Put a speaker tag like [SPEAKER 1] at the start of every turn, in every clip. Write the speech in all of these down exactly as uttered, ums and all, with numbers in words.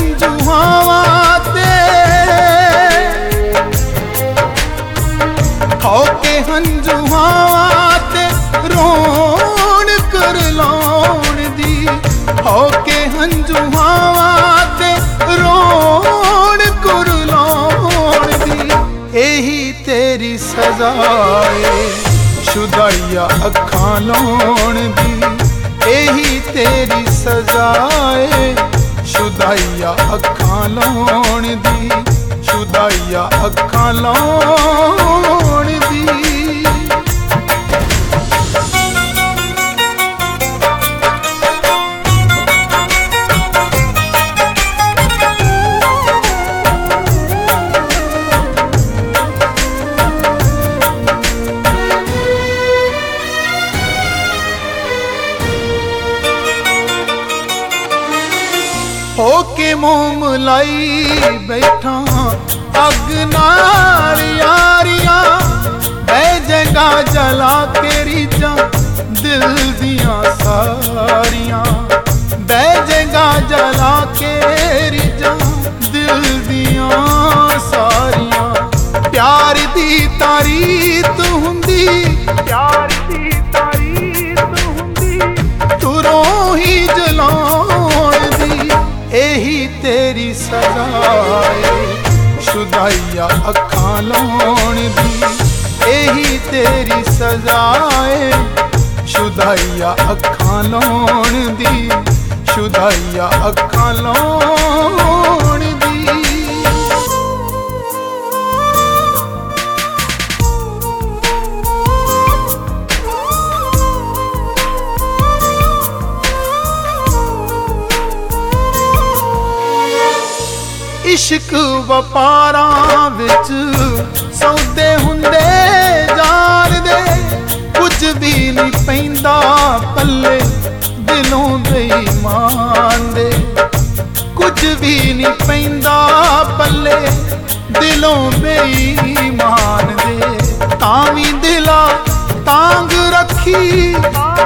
[SPEAKER 1] ਹੰਝੂਆਂ ਤੇ ਹੋਕੇ ਹੰਝੂਆਂ ਤੇ ਰੋਣ ਕਰ ਲਾਉਣ ਦੀ ਹੋਕੇ ਹੰਝੂਆਂ ਤੇ ਰੋਣ ਕਰ ਲਾਉਣ ਦੀ ਇਹੀ ਤੇਰੀ ਸਜ਼ਾ ਏ ਸ਼ੁਦਾਈਆ ਅੱਖਾਂ ਲਾਉਣ ਦੀ ਇਹੀ ਤੇਰੀ ਸਜ਼ਾ ਏ ਸ਼ੁਦਾਈਆ ਅੱਖਾਂ ਲਾਉਣ ਦੀ ਸ਼ੁਦਾਈਆ ਅੱਖਾਂ ਲਾਉਣ ਦੀ ਹੋਕੇ ਮੋਮ ਲਾਈ ਬੈਠਾ ਅੱਗ ਨਾਲ ਯਾਰੀਆਂ ਬਹਿ ਜਗਾ ਜਲਾ ਕੇ ਰੀਝਾਂ ਦਿਲ ਦੀਆਂ ਸਾਰੀਆਂ ਬਹਿ ਜਗਾ ਜਲਾ ਕੇ ਰੀਝਾਂ ਦਿਲ ਦੀਆਂ ਸਾਰੀਆਂ ਪਿਆਰ ਦੀ ਤਾਰੀਤ ਹੁੰਦੀ ਪਿਆਰ ਦੀ ਤਾਰੀਤ ਹੁੰਦੀ ਤੁਰੋਂ ਹੀ ਜਲਾਉਣ ਦੀ ਇਹੀ ਤੇਰੀ ਸਜ਼ਾ ਏ ਸ਼ੁਦਾਈਆ ਅੱਖਾਂ ਲਾਉਣ ਦੀ ਇਹੀ ਤੇਰੀ ਸਜ਼ਾ ਏ ਸ਼ੁਦਾਈਆ ਅੱਖਾਂ ਲਾਉਣ ਦੀ ਸ਼ੁਦਾਈਆ ਅੱਖਾਂ ਲਾਉਣ ਦੀ ਇਸ਼ਕ ਵਪਾਰਾਂ ਵਿੱਚ ਸੌਦੇ ਹੁੰਦੇ ਜਾਣਦੇ ਕੁਝ ਵੀ ਨਹੀਂ ਪੈਂਦਾ ਪੱਲੇ ਦਿਲੋਂ ਬੇਈਮਾਨ ਦੇ ਕੁਝ ਵੀ ਨਹੀਂ ਪੈਂਦਾ ਪੱਲੇ ਦਿਲੋਂ ਬੇਈਮਾਨ ਦੇ ਤਾਂ ਵੀ ਦਿਲਾ ਤਾਂਗ ਰੱਖੀ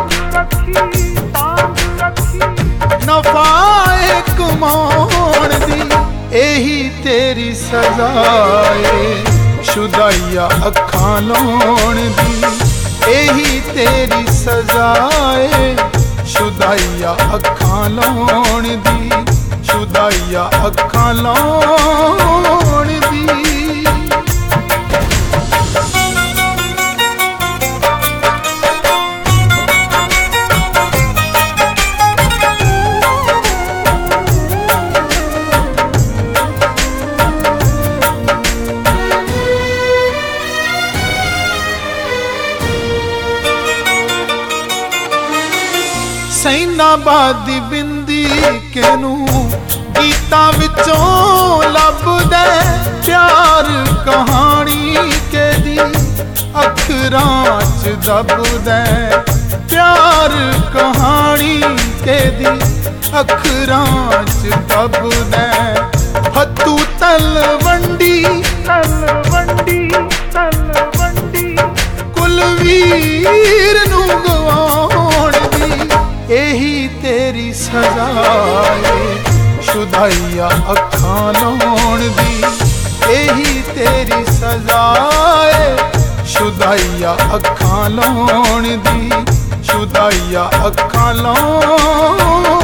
[SPEAKER 1] ਨਫਾ ਕਮਾਉਣ ਦੀ ਇਹੀ ਤੇਰੀ ਸਜ਼ਾ ਏ ਸ਼ੁਦਾਈਆ ਅੱਖਾਂ ਲਾਉਣ ਦੀ ਇਹੀ ਤੇਰੀ ਸਜ਼ਾ ਏ ਸ਼ੁਦਾਈਆ ਅੱਖਾਂ ਲਾਉਣ ਦੀ ਸ਼ੁਦਾਈਆ ਅੱਖਾਂ ਲਾਉਣ ਦੀ ਸੈਨਾਬਾਦ ਦੀ ਬਿੰਦੀ ਕਿਨੂੰ ਗੀਤਾਂ ਵਿੱਚੋਂ ਲੱਭਦਾ ਪਿਆਰ ਕਹਾਣੀ ਕਿਹਦੀ ਅੱਖਰਾਂ 'ਚ ਦੱਬਦਾ ਪਿਆਰ ਕਹਾਣੀ ਕਿਹਦੀ ਅੱਖਰਾਂ 'ਚ ਦੱਬਦਾ ਹੱਥੂ ਤਲਵੰਡੀ ਤਲਵੰਡੀ ਤਲਵੰਡੀ ਕੁਲਵੀਰ ਨੂੰ ਗਵਾਉਣ ਦੀ ਇਹੀ ਤੇਰੀ ਸਜ਼ਾ ਏ ਸ਼ੁਦਾਈਆ ਅੱਖਾਂ ਲਾਉਣ ਦੀ ਇਹੀ ਤੇਰੀ ਸਜ਼ਾ ਏ ਸ਼ੁਦਾਈਆ ਅੱਖਾਂ ਲਾਉਣ ਦੀ ਸ਼ੁਦਾਈਆ ਅੱਖਾਂ ਲਾਉਣ